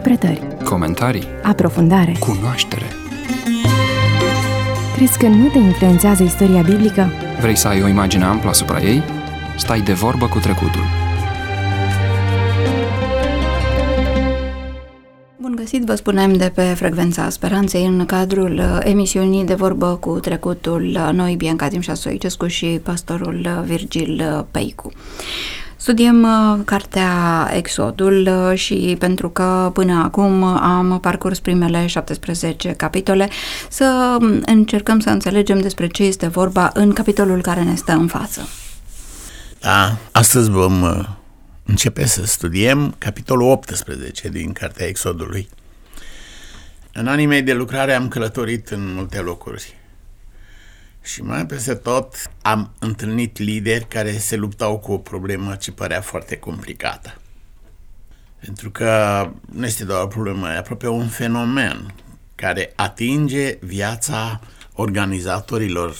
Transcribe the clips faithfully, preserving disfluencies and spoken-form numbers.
Interpretări, comentarii, aprofundare, cunoaștere. Crezi că nu te influențează istoria biblică? Vrei să ai o imagine amplă asupra ei? Stai de vorbă cu trecutul. Bun găsit, vă spunem de pe Frecvența Speranței în cadrul emisiunii De vorbă cu trecutul, noi, Bianca Dimșa Stoicescu și pastorul Virgil Peicu. Studiem cartea Exodul și pentru că până acum am parcurs primele șaptesprezece capitole, să încercăm să înțelegem despre ce este vorba în capitolul care ne stă în față. Da, astăzi vom începe să studiem capitolul optsprezece din cartea Exodului. În anii mei de lucrare am călătorit în multe locuri și mai peste tot am întâlnit lideri care se luptau cu o problemă ce părea foarte complicată. Pentru că nu este doar o problemă, e aproape un fenomen care atinge viața organizatorilor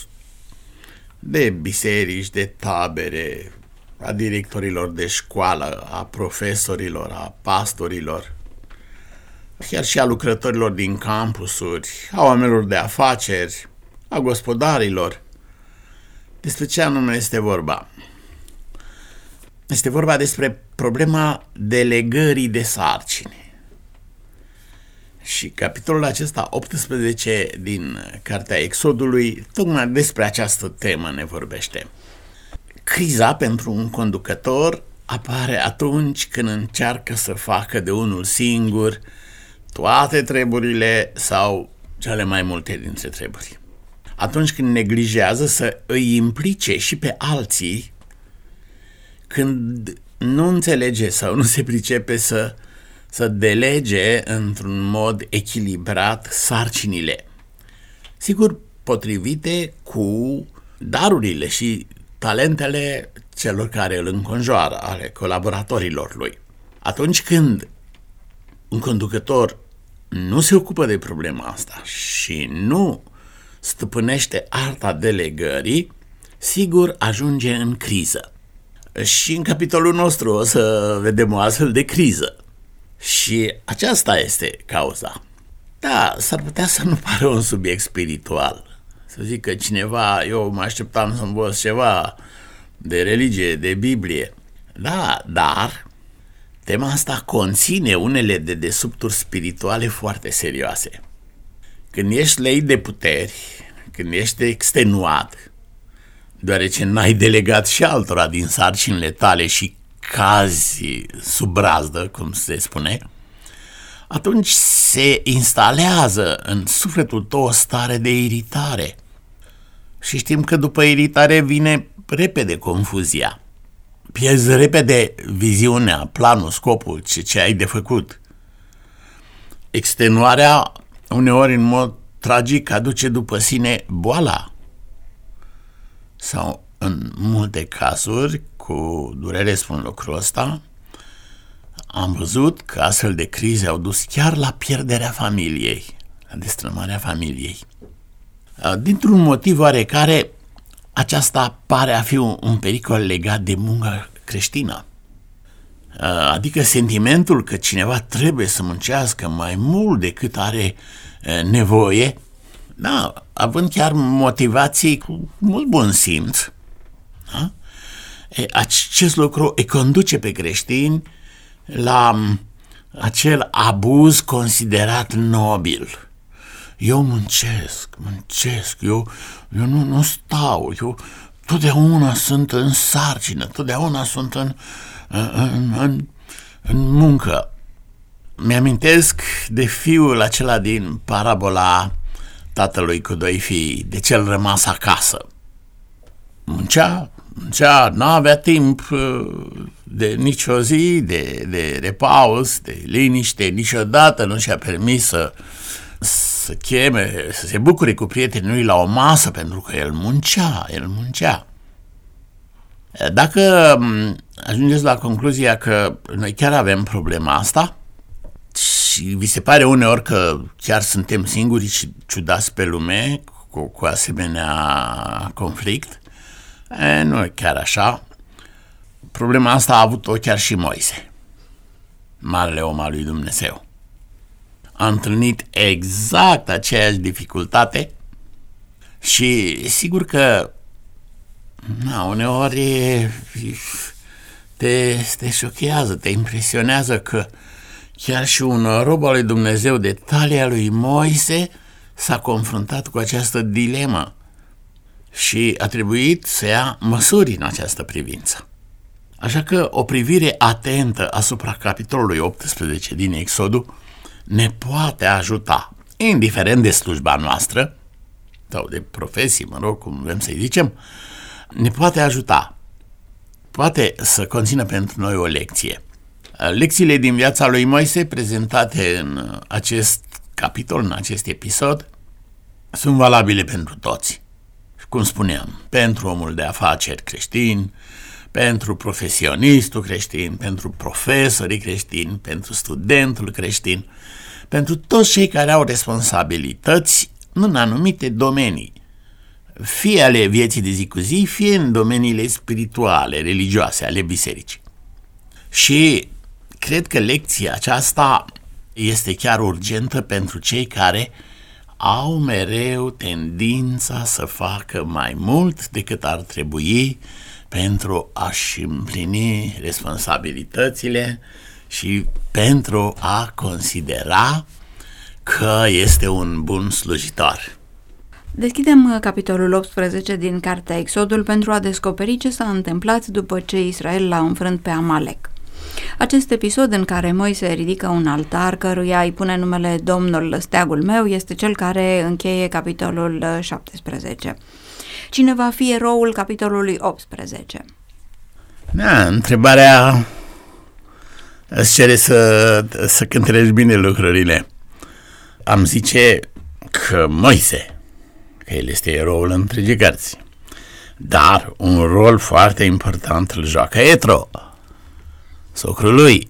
de biserici, de tabere, a directorilor de școală, a profesorilor, a pastorilor, chiar și a lucrătorilor din campusuri, a oamenilor de afaceri, a gospodarilor. Despre ce anume este vorba? Este vorba despre problema delegării de sarcini. Și capitolul acesta optsprezece din cartea Exodului tocmai despre această temă ne vorbește. Criza pentru un conducător apare atunci când încearcă să facă de unul singur toate treburile sau cele mai multe dintre treburi. Atunci când neglijează să îi implice și pe alții, când nu înțelege sau nu se pricepe să, să delege într-un mod echilibrat sarcinile, sigur potrivite cu darurile și talentele celor care îl înconjoară, ale colaboratorilor lui. Atunci când un conducător nu se ocupă de problema asta și nu stăpânește arta delegării, sigur ajunge în criză. Și în capitolul nostru o să vedem o astfel de criză. Și aceasta este cauza. Da, s-ar putea să nu pară un subiect spiritual. Să zic că cineva, eu mă așteptam să învăț ceva de religie, de Biblie. Da, dar tema asta conține unele dedesubturi spirituale foarte serioase. Când ești leit de puteri, când ești extenuat, deoarece n-ai delegat și altora din sarcinile tale și cazi sub brazdă, cum se spune, atunci se instalează în sufletul tău o stare de iritare. Și știm că după iritare vine repede confuzia. Pierzi repede viziunea, planul, scopul, ce, ce ai de făcut. Extenuarea uneori în mod tragic aduce după sine boala. Sau în multe cazuri, cu durere spun lucrul ăsta, am văzut că astfel de crize au dus chiar la pierderea familiei, la destrămarea familiei. Dintr-un motiv oarecare, aceasta pare a fi un, un pericol legat de munca creștină. Adică sentimentul că cineva trebuie să muncească mai mult decât are nevoie, da, având chiar motivații cu mult bun simț, da? E, acest lucru îi conduce pe creștini la acel abuz considerat nobil. Eu muncesc, muncesc, eu, eu nu, nu stau, eu totdeauna sunt în sarcină, totdeauna sunt în, în, în, în muncă. Mi-amintesc de fiul acela din parabola tatălui cu doi fii, de cel rămas acasă. Muncea, muncea, n-avea timp de nicio zi, de, de repaus, de liniște, niciodată nu și-a permis să să cheme, să se bucure cu prietenii lui la o masă, pentru că el muncea, el muncea. Dacă ajungeți la concluzia că noi chiar avem problema asta și vi se pare uneori că chiar suntem singuri și ciudați pe lume cu, cu asemenea conflict, e, nu e chiar așa. Problema asta a avut-o chiar și Moise, marele om al lui Dumnezeu. a întâlnit exact aceeași dificultate și sigur că na, uneori te, te șochează, te impresionează că chiar și un rob al lui Dumnezeu de talia lui Moise s-a confruntat cu această dilemă și a trebuit să ia măsuri în această privință. Așa că o privire atentă asupra capitolului optsprezece din Exodul ne poate ajuta, indiferent de slujba noastră sau de profesii, mă rog, cum vrem să-i zicem, ne poate ajuta, poate să conțină pentru noi o lecție. Lecțiile din viața lui Moise prezentate în acest capitol, în acest episod, sunt valabile pentru toți. Cum spuneam, pentru omul de afaceri creștin, pentru profesionistul creștin, pentru profesorii creștini, pentru studentul creștin, pentru toți cei care au responsabilități în anumite domenii, fie ale vieții de zi cu zi, fie în domeniile spirituale, religioase, ale bisericii. Și cred că lecția aceasta este chiar urgentă pentru cei care au mereu tendința să facă mai mult decât ar trebui pentru a-și împlini responsabilitățile și pentru a considera că este un bun slujitor. Deschidem capitolul optsprezece din Cartea Exodul pentru a descoperi ce s-a întâmplat după ce Israel l-a înfrânt pe Amalek. Acest episod în care Moise ridică un altar căruia îi pune numele Domnul steagul meu este cel care încheie capitolul șaptesprezece. Cine va fi eroul capitolului optsprezece? Da, întrebarea îți cere să, să cântărești bine lucrurile. Am zice că Moise, că el este eroul întregii cărți, dar un rol foarte important îl joacă Etro, socrul lui.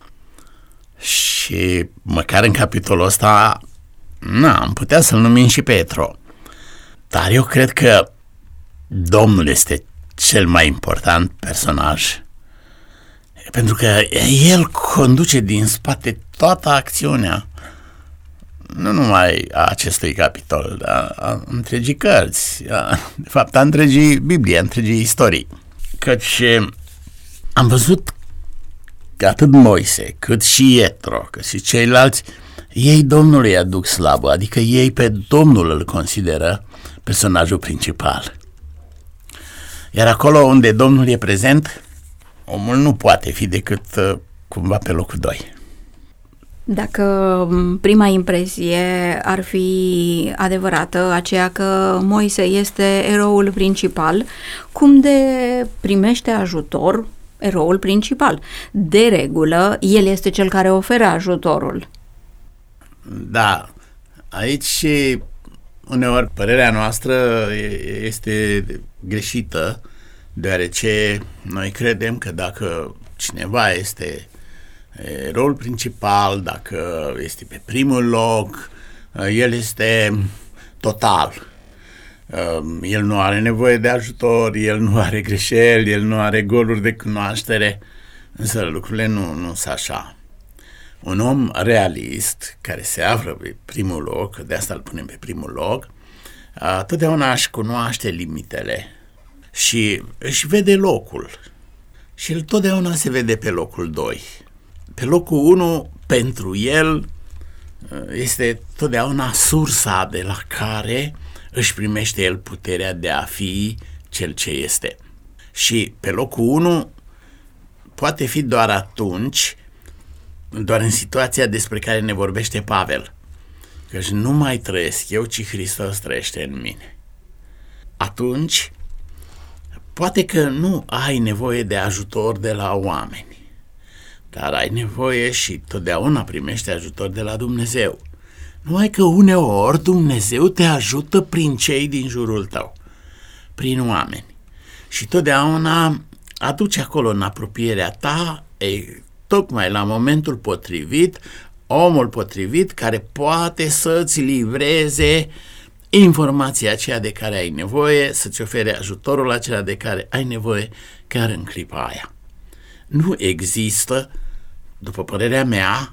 Și măcar în capitolul ăsta, na, am putea să-l numim și pe Etro. Dar eu cred că Domnul este cel mai important personaj, pentru că el conduce din spate toată acțiunea, nu numai a acestui capitol, dar a întregii cărți, a, de fapt a întregii Biblie, a întregii istorii. Căci am văzut că atât Moise, cât și Ietro, cât și ceilalți, ei Domnului aduc slavă, adică ei pe Domnul îl consideră personajul principal. Iar acolo unde Domnul e prezent, omul nu poate fi decât uh, cumva pe locul doi. Dacă prima impresie ar fi adevărată, aceea că Moise este eroul principal, cum de primește ajutor eroul principal? De regulă, el este cel care oferă ajutorul. Da, aici uneori părerea noastră este greșită, deoarece noi credem că dacă cineva este eroul principal, dacă este pe primul loc, el este total. El nu are nevoie de ajutor, el nu are greșeli, el nu are goluri de cunoaștere, însă lucrurile nu, nu sunt așa. Un om realist, care se află pe primul loc, de asta îl punem pe primul loc, totdeauna își cunoaște limitele și își vede locul. Și el totdeauna se vede pe locul doi. Pe locul unu, pentru el, este totdeauna sursa de la care își primește el puterea de a fi cel ce este. Și pe locul unu poate fi doar atunci, doar în situația despre care ne vorbește Pavel, căci nu mai trăiesc eu, ci Hristos trăiește în mine. Atunci, poate că nu ai nevoie de ajutor de la oameni, dar ai nevoie și totdeauna primești ajutor de la Dumnezeu. Numai că uneori Dumnezeu te ajută prin cei din jurul tău, prin oameni. Și totdeauna aduce acolo în apropierea ta, ei, tocmai la momentul potrivit, omul potrivit care poate să-ți livreze informația aceea de care ai nevoie, să-ți ofere ajutorul acela de care ai nevoie chiar în clipa aia. Nu există, după părerea mea,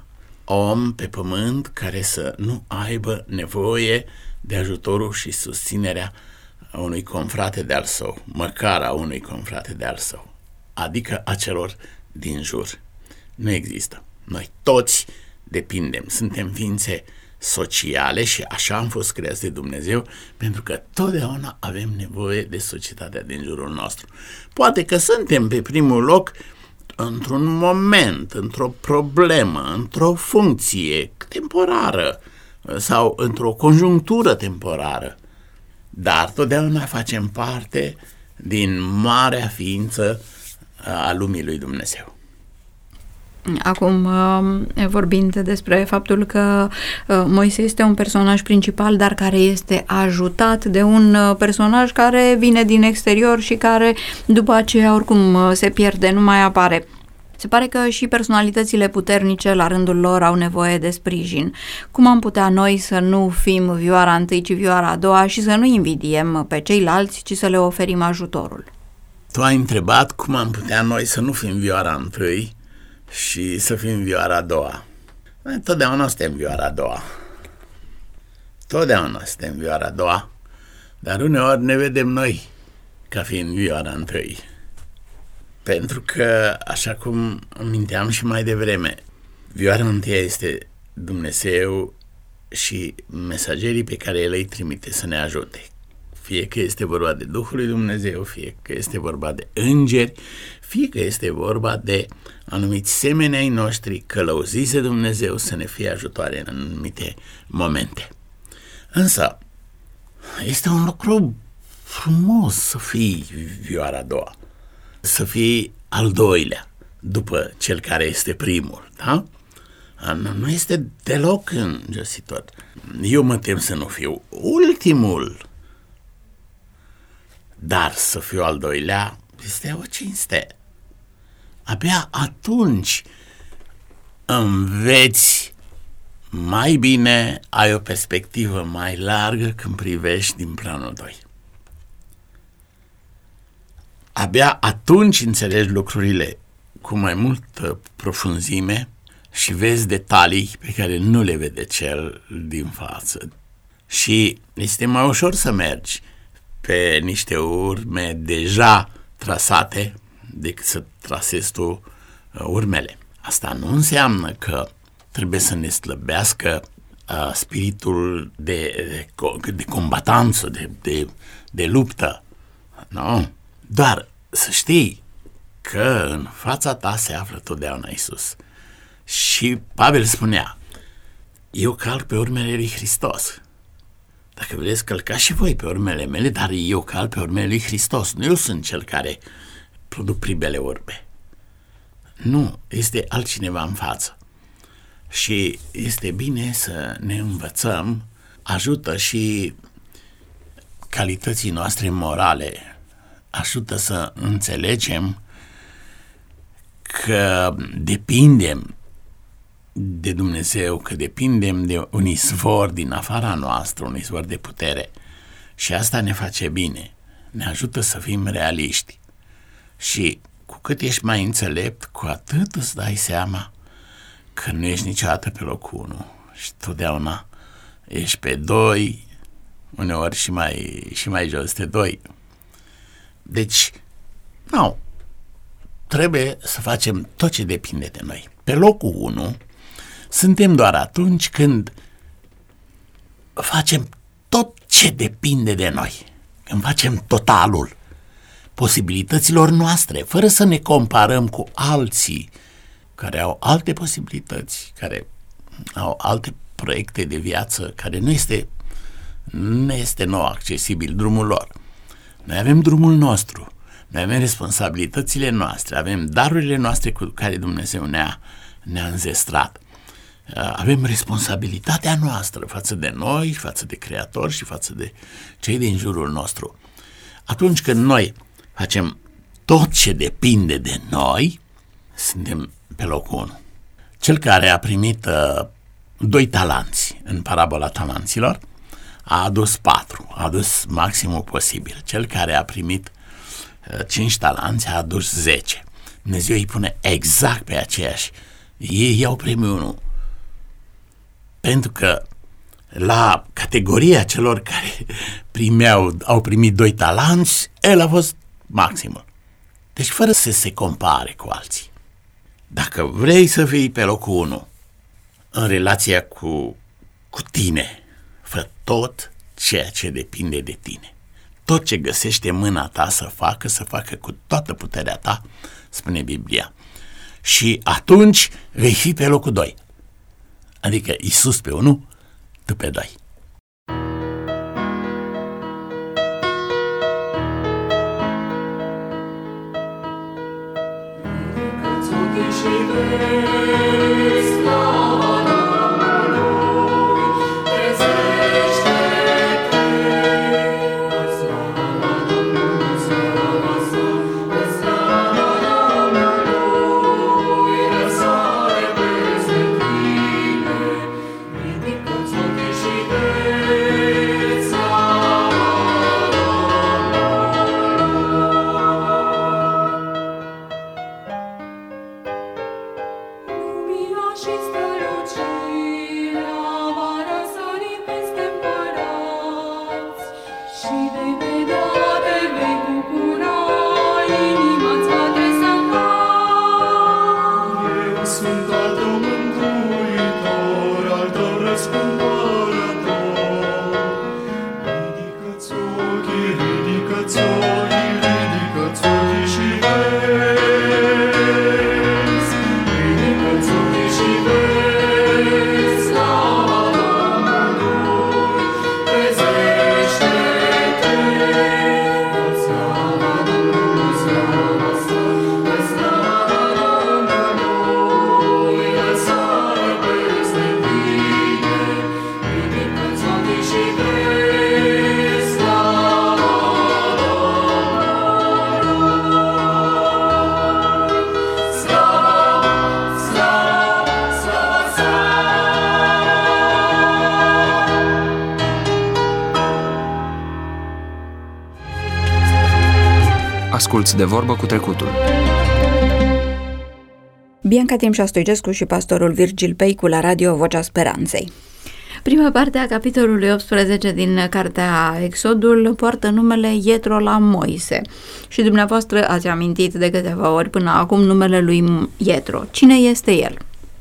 om pe pământ care să nu aibă nevoie de ajutorul și susținerea unui confrate de-al său, măcar a unui confrate de-al său, adică a celor din jur. Nu există. Noi toți depindem, suntem ființe sociale și așa am fost creați de Dumnezeu, pentru că totdeauna avem nevoie de societatea din jurul nostru. Poate că suntem pe primul loc într-un moment, într-o problemă, într-o funcție temporară sau într-o conjunctură temporară, dar totdeauna facem parte din marea ființă a lumii lui Dumnezeu. Acum, vorbind despre faptul că Moise este un personaj principal, dar care este ajutat de un personaj care vine din exterior și care după aceea oricum se pierde, nu mai apare. Se pare că și personalitățile puternice la rândul lor au nevoie de sprijin. Cum am putea noi să nu fim vioara întâi, ci vioara a doua și să nu invidiem pe ceilalți, ci să le oferim ajutorul? Tu ai întrebat cum am putea noi să nu fim vioara întâi și să fim vioara a doua. Noi totdeauna suntem vioara a doua. Totdeauna suntem vioara a doua, dar uneori ne vedem noi ca fiind vioara întâi. Pentru că, așa cum aminteam și mai devreme, vioara întâia este Dumnezeu și mesagerii pe care El îi trimite să ne ajute. Fie că este vorba de Duhul lui Dumnezeu, fie că este vorba de îngeri, fie că este vorba de anumiți semeni ai noștri călăuziți de Dumnezeu să ne fie ajutoare în anumite momente. Însă, este un lucru frumos să fii vioara a doua, să fii al doilea după cel care este primul, da? Nu este deloc îngesitor. Eu mă tem să nu fiu ultimul, dar să fiu al doilea este o cinste. Abia atunci înveți mai bine, ai o perspectivă mai largă când privești din planul doi. Abia atunci înțelegi lucrurile cu mai multă profunzime și vezi detalii pe care nu le vede cel din față. Și este mai ușor să mergi pe niște urme deja trasate decât să trasezi tu urmele. Asta nu înseamnă că trebuie să ne slăbească uh, spiritul de, de, de combatanță, de, de, de luptă. Nu. Doar să știi că în fața ta se află totdeauna Iisus. Și Pavel spunea, eu calc pe urmele lui Hristos. Dacă vreți, călcați și voi pe urmele mele, dar eu calc pe urmele lui Hristos. Nu eu sunt cel care produc primele urme. Nu, este altcineva în față. Și este bine să ne învățăm, ajută și calității noastre morale, ajută să înțelegem că depindem de Dumnezeu, că depindem de un izvor din afara noastră, un izvor de putere. Și asta ne face bine, ne ajută să fim realiști. Și cu cât ești mai înțelept, cu atât îți dai seama că nu ești niciodată pe locul unu și totdeauna ești pe doi, uneori și mai, și mai jos de doi. Deci, nu, trebuie să facem tot ce depinde de noi. Pe locul unu suntem doar atunci când facem tot ce depinde de noi, când facem totalul posibilităților noastre, fără să ne comparăm cu alții care au alte posibilități, care au alte proiecte de viață, care nu este, nu este nou accesibil drumul lor. Noi avem drumul nostru, noi avem responsabilitățile noastre, avem darurile noastre cu care Dumnezeu ne-a, ne-a înzestrat. Avem responsabilitatea noastră față de noi, față de Creator și față de cei din jurul nostru. Atunci când noi facem tot ce depinde de noi, suntem pe locul unu. Cel care a primit uh, doi talanți în parabola talanților a adus patru, a adus maximul posibil. Cel care a primit uh, cinci talanți a adus zece. Dumnezeu îi pune exact pe aceeași. Ei iau premiul unu. Pentru că la categoria celor care primeau, au primit doi talanți, el a fost maximul. Deci fără să se compare cu alții. Dacă vrei să fii pe locul unu în relația cu, cu tine, fă tot ceea ce depinde de tine. Tot ce găsește în mâna ta să facă, să facă cu toată puterea ta, spune Biblia. Și atunci vei fi pe locul doi. Adică Iisus pe unu, tu pe doi. Asculți De Vorbă cu Trecutul. Bianca Timșa Stoigescu și pastorul Virgil Peicu la Radio Vocea Speranței. Prima parte a capitolului optsprezece din cartea Exodul poartă numele Ietro la Moise și dumneavoastră ați amintit de câteva ori până acum numele lui Ietro. Cine este el?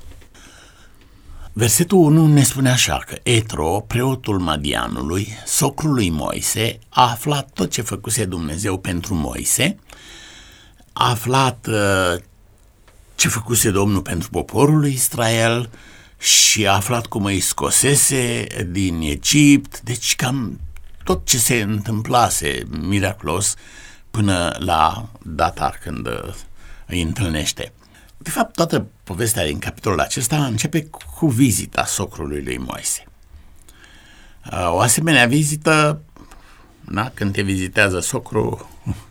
Versetul unu ne spune așa că Etro, preotul Madianului, socrul lui Moise, a aflat tot ce făcuse Dumnezeu pentru Moise, a aflat uh, ce făcuse Domnul pentru poporul lui Israel și a aflat cum îi scosese din Egipt, deci cam tot ce se întâmplase miraculos până la data când îi întâlnește. De fapt, toată povestea din capitolul acesta începe cu vizita socrului lui Moise. O asemenea vizită, na, când te vizitează socrul,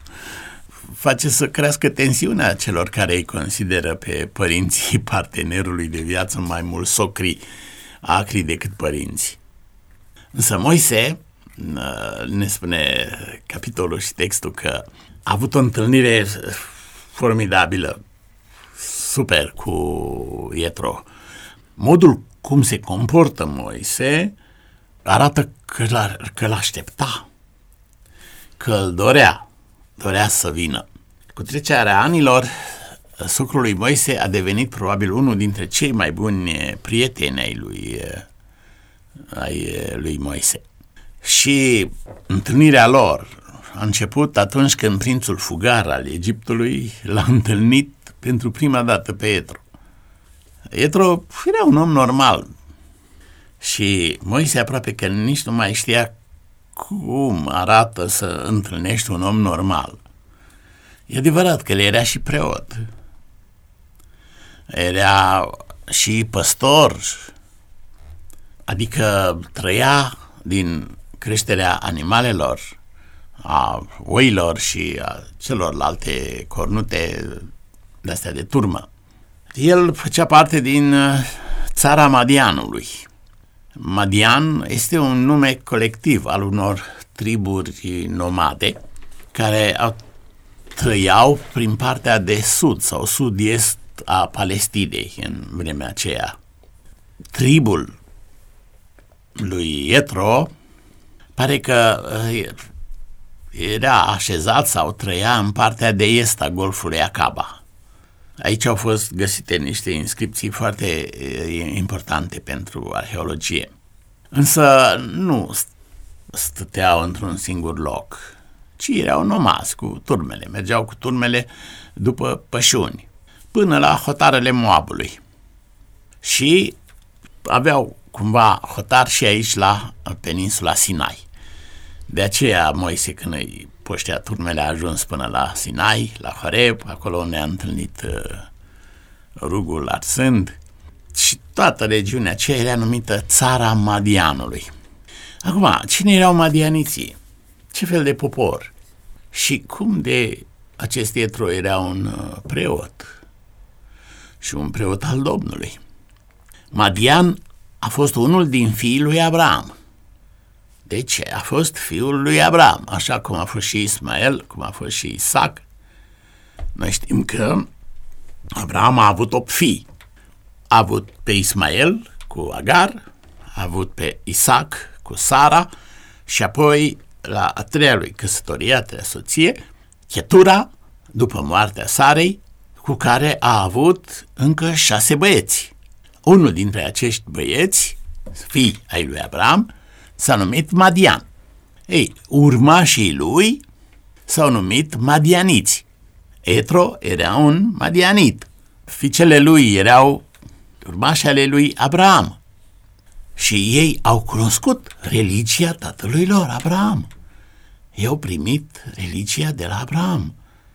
face să crească tensiunea celor care îi consideră pe părinții partenerului de viață mai mult socri acri decât părinții. Însă Moise, ne spune capitolul și textul că a avut o întâlnire formidabilă, super, cu Ietro. Modul cum se comportă Moise arată că, l-a, că l-aștepta, că îl dorea, dorea să vină. Cu trecerea anilor, socrul lui Moise a devenit probabil unul dintre cei mai buni prieteni ai lui, ai lui Moise. Și întâlnirea lor a început atunci când prințul fugar al Egiptului l-a întâlnit pentru prima dată pe Ietro. Ietro era un om normal și Moise aproape că nici nu mai știa cum arată să întâlnești un om normal. E adevărat că el era și preot, era și păstor, adică trăia din creșterea animalelor, a oilor și a celorlalte cornute de-astea de turmă. El făcea parte din țara Madianului. Madian este un nume colectiv al unor triburi nomade care au, trăiau prin partea de sud sau sud-est a Palestinei în vremea aceea. Tribul lui Ietro pare că era așezat sau trăia în partea de est a golfului Acaba. Aici au fost găsite niște inscripții foarte importante pentru arheologie. Însă nu stăteau într-un singur loc, ci erau nomazi cu turmele, mergeau cu turmele după pășuni, până la hotarele Moabului. Și aveau cumva hotar și aici la peninsula Sinai. De aceea Moise, când îi poștea turmele, a ajuns până la Sinai, la Horeb, acolo unde a întâlnit uh, rugul arsând, și toată regiunea aceea era numită Țara Madianului. Acum, cine erau madianiții? Ce fel de popor? Și cum de acest Ietro era un uh, preot și un preot al Domnului? Madian a fost unul din fiii lui Abraham. De ce? A fost fiul lui Abraham, așa cum a fost și Ismael, cum a fost și Isaac. Noi știm că Abraham a avut opt fii. A avut pe Ismael cu Agar, a avut pe Isaac cu Sara și apoi la a treia lui căsătorie, a treia soție, Chetura, după moartea Sarei, cu care a avut încă șase băieți. Unul dintre acești băieți, fii ai lui Abraham, s-a numit Madian. Ei, urmașii lui s-au numit madianiți. Etro era un madianit. Fiicele lui erau urmași ale lui Abraham. Și ei au cunoscut religia tatălui lor, Abraham. Ei au primit religia de la Abraham.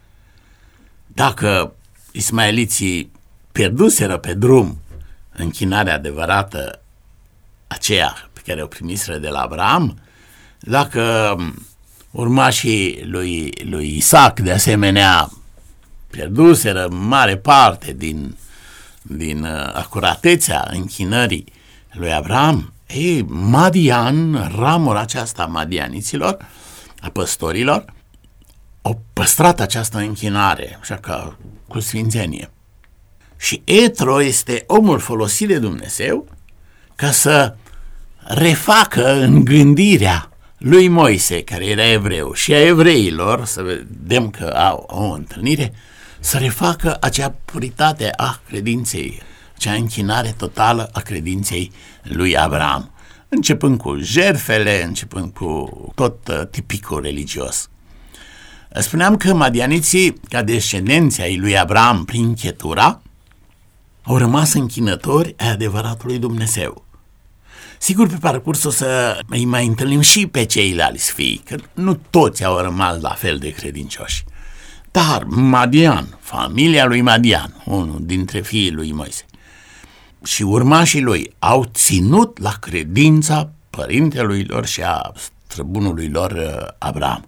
Dacă ismaeliții pierduseră pe drum închinarea adevărată aceea pe care o primiseră de la Abraham, dacă urmașii lui, lui Isaac de asemenea pierduseră mare parte din, din acuratețea închinării lui Abraham, ei, Madian, ramura aceasta a madianiților, a păstorilor, au păstrat această închinare, așa ca cu sfințenie. Și Etro este omul folosit de Dumnezeu ca să refacă în gândirea lui Moise, care era evreu, și a evreilor, să vedem că au o întâlnire, să refacă acea puritate a credinței, acea închinare totală a credinței lui Abraham, începând cu jertfele, începând cu tot uh, tipicul religios. Spuneam că madianiții, ca descendenții ai lui Abraham prin Chetura, au rămas închinători ai adevăratului Dumnezeu. Sigur, pe parcurs o să îi mai întâlnim și pe ceilalți fii, că nu toți au rămas la fel de credincioși. Dar Madian, familia lui Madian, unul dintre fiii lui Moise, și urmașii lui au ținut la credința părintelui lor și a străbunului lor Abraham.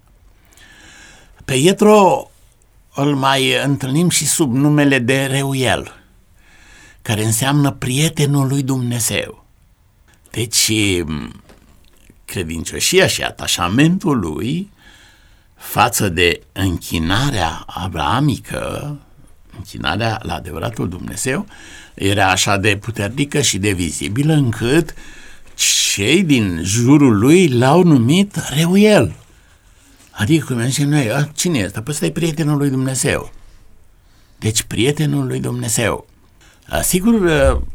Pe Ietro îl mai întâlnim și sub numele de Reuel, care înseamnă prietenul lui Dumnezeu. Deci, credincioșia și atașamentul lui față de închinarea abrahamică, închinarea la adevăratul Dumnezeu, era așa de puternică și de vizibilă încât cei din jurul lui l-au numit Reuel. Adică, cum zicem noi, cine este? Păi ăsta e prietenul lui Dumnezeu. Deci, prietenul lui Dumnezeu. Sigur,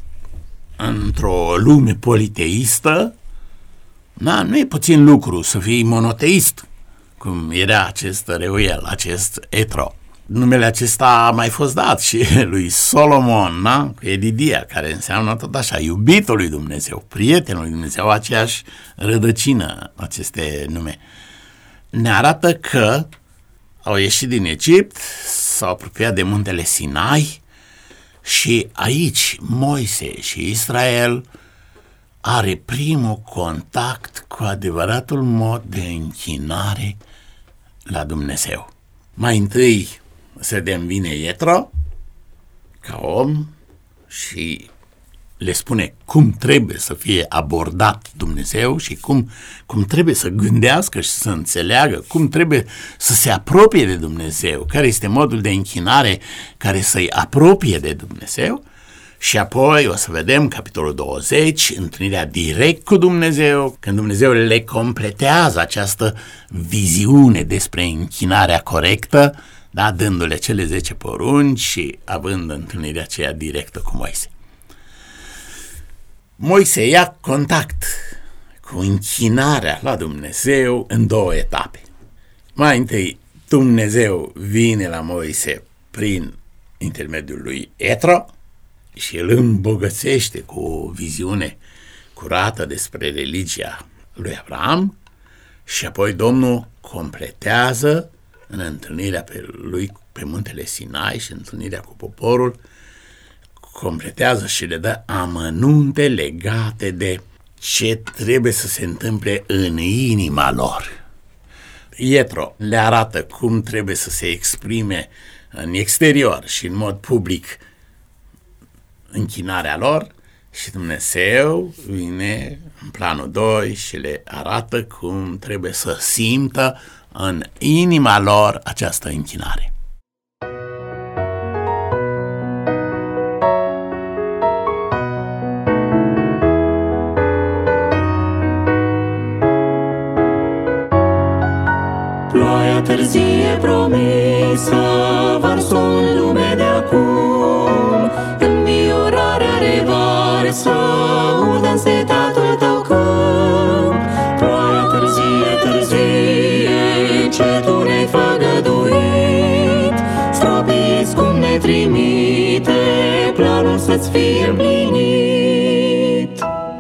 într-o lume politeistă, na, nu e puțin lucru să fii monoteist, cum era acest Reuel, acest Etro. Numele acesta a mai fost dat și lui Solomon, na? Edidia, care înseamnă tot așa, iubitul lui Dumnezeu, prietenul lui Dumnezeu, aceeași rădăcină aceste nume. Ne arată că au ieșit din Egipt, s-au apropiat de muntele Sinai și aici Moise și Israel are primul contact cu adevăratul mod de închinare la Dumnezeu. Mai întâi să vedem, vine Ietro ca om și le spune cum trebuie să fie abordat Dumnezeu și cum, cum trebuie să gândească și să înțeleagă, cum trebuie să se apropie de Dumnezeu, care este modul de închinare care să-i apropie de Dumnezeu. Și apoi o să vedem capitolul douăzeci, întâlnirea direct cu Dumnezeu, când Dumnezeu le completează această viziune despre închinarea corectă, da, dându-le cele zece porunci și având întâlnirea aceea directă cu Moise. Moise ia contact cu închinarea la Dumnezeu în două etape. Mai întâi, Dumnezeu vine la Moise prin intermediul lui Ietro și îl îmbogățește cu o viziune curată despre religia lui Avram și apoi Domnul completează în întâlnirea pe lui pe muntele Sinai și întâlnirea cu poporul, completează și le dă amănunte legate de ce trebuie să se întâmple în inima lor. Ietro le arată cum trebuie să se exprime în exterior și în mod public închinarea lor și Dumnezeu vine în planul doi și le arată cum trebuie să simtă în inima lor această închinare. Ploaia târzie promisă varsă în lume de acum, înviorarea revarsă udă însetatul tău câmp. Ploaia târzie, târzie, ce tu ne-ai făgăduit, stropiți cum ne trimite planul să-ți fie împlinit.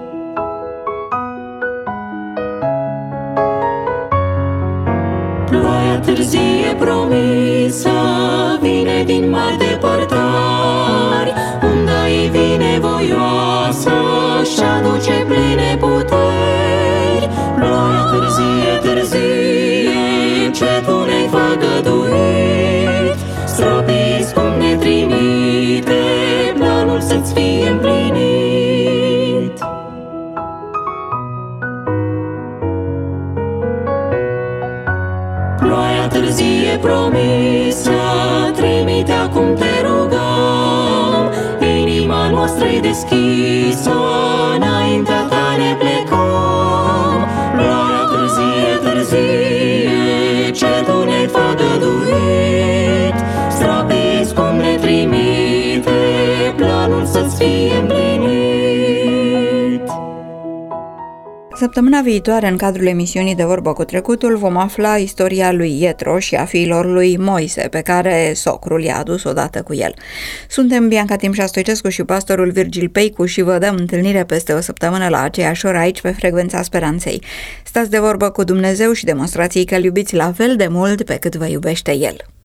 Ploaia târzie promisă vine din mari depărtări, unda ei vine voioasă și aduce pline puteri. Ploaia târzie, târzie, ce tu ne-ai făgăduit, stropiți cum ne trimite planul să-ți fie împlinit. Ploaia târzie promisă, trimite acum te rugăm, inima noastră-i deschisă, înaintea ta ne plecăm. Ploaia târzie, târzie, ce tu ne-ai făgăduit, străbiți cum ne trimite planul să-ți fie împlinit. Săptămâna viitoare, în cadrul emisiunii De Vorbă cu Trecutul, vom afla istoria lui Ietro și a fiilor lui Moise, pe care socrul i-a adus odată cu el. Suntem Bianca Timșa Stoicescu și pastorul Virgil Peicu și vă dăm întâlnire peste o săptămână la aceeași oră aici, pe Frecvența Speranței. Stați de vorbă cu Dumnezeu și demonstrați că îl iubiți la fel de mult pe cât vă iubește El.